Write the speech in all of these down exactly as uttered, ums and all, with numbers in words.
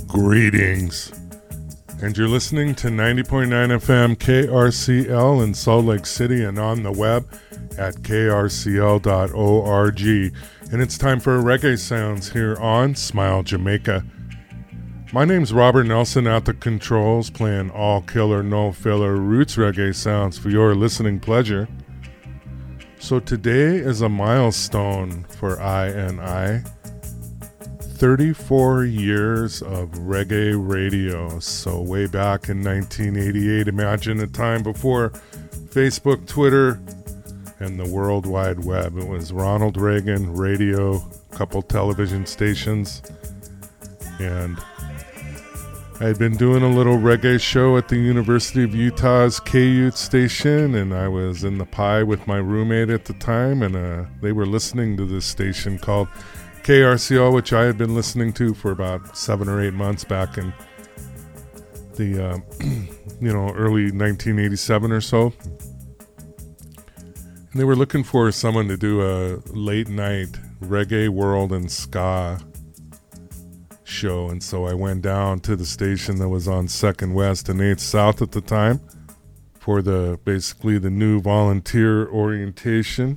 Greetings. And you're listening to ninety point nine F M K R C L in Salt Lake City and on the web at K R C L dot org. And it's time for Reggae Sounds here on Smile Jamaica. My name's Robert Nelson at the controls, playing all killer, no filler roots reggae sounds for your listening pleasure. So today is a milestone for I and I. thirty-four years of reggae radio. So way back in nineteen eighty-eight, imagine a time before Facebook, Twitter, and the World Wide Web. It was Ronald Reagan radio, a couple television stations, and I had been doing a little reggae show at the University of Utah's K-Ute station, and I was in the pie with my roommate at the time, and uh, they were listening to this station called K R C L, which I had been listening to for about seven or eight months back in the, uh, you know, early nineteen eighty-seven or so. And they were looking for someone to do a late night reggae, world, and ska show. And so I went down to the station that was on second West and eighth South at the time for the basically the new volunteer orientation.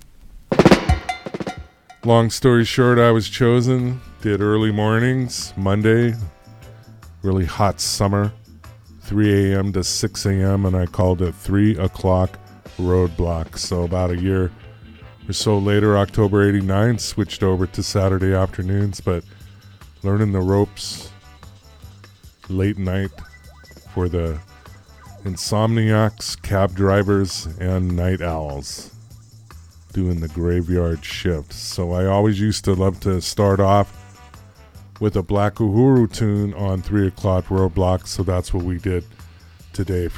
Long story short, I was chosen, did early mornings, Monday, really hot summer, three a.m. to six a.m., and I called it three o'clock Roadblock. So about a year or so later, October eighty-nine, switched over to Saturday afternoons, but learning the ropes late night for the insomniacs, cab drivers, and night owls doing the graveyard shift. So I always used to love to start off with a Black Uhuru tune on three o'clock Roadblock, so that's what we did today.